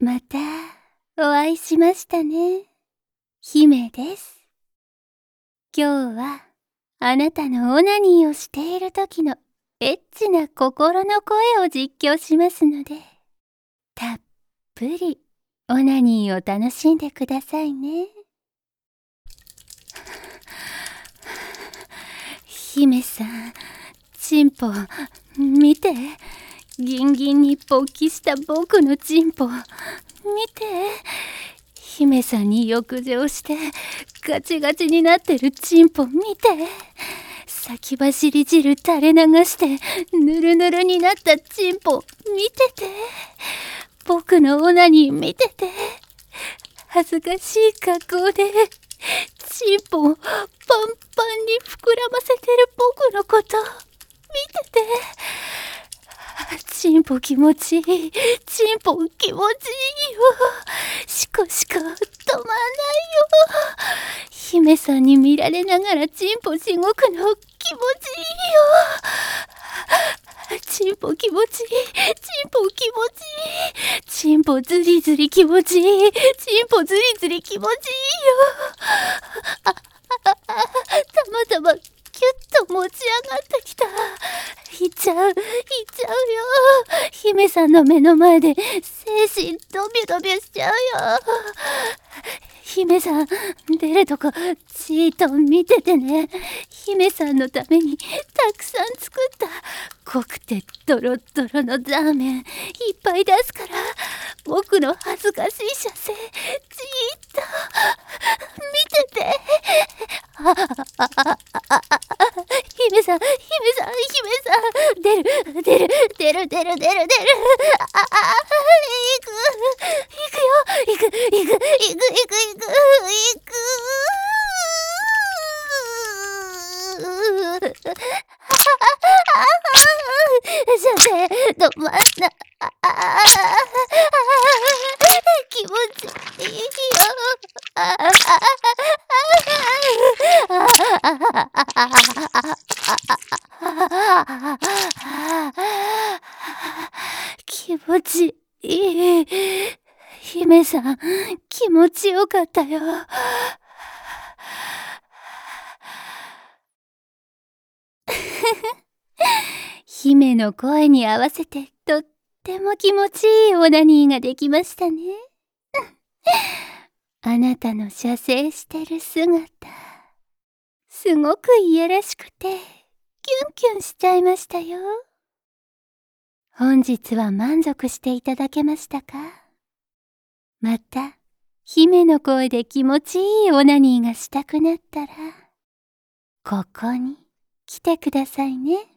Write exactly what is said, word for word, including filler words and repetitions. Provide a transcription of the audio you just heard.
またお会いしましたね。姫です。今日はあなたのオナニーをしている時のエッチな心の声を実況しますので、たっぷりオナニーを楽しんでくださいね。姫さん、チンポ見て。ギンギンに勃起した僕のチンポ見て。姫さんに浴場してガチガチになってるチンポ見て。先走り汁垂れ流してぬるぬるになったチンポ見てて。僕のオナニー見てて。恥ずかしい格好でチンポをパンパンに膨らませてる僕のこと見てて。チンポ気持ちいい。チンポ気持ちいいよ。シコシコ止まんないよ。姫さんに見られながらチンポしごくの気持ちいいよ。チンポ気持ちいい。チンポ気持ちいい。チンポズリズリ気持ちいい。チンポズリズリ気持ちいいよ。あ、あ、あ、たまたまキュッと持ち上がってきた。いっちゃう、いっちゃうよ。姫さんの目の前で精子ドビュドビュしちゃうよ。姫さん、出るとこちーっと見ててね。姫さんのためにたくさん作った濃くてドロッドロのザーメンいっぱい出すから、僕の恥ずかしい射精じーっと見てて。あああああ姫さん、姫さん、姫さん、出る、出る、出る、出る、出る、出る。ああ、行く、行くよ、行く、行く、行く、行く、行く、行く。射精止まんない。気持ちいいよ。気持ちいい。姫さん、気持ちよかったよ。姫の声に合わせてとっても気持ちいいオナニーができましたね。あなたの射精してる姿、すごくいやらしくてキュンキュンしちゃいましたよ。本日は満足していただけましたか？また姫の声で気持ちいいオナニーがしたくなったら、ここに来てくださいね。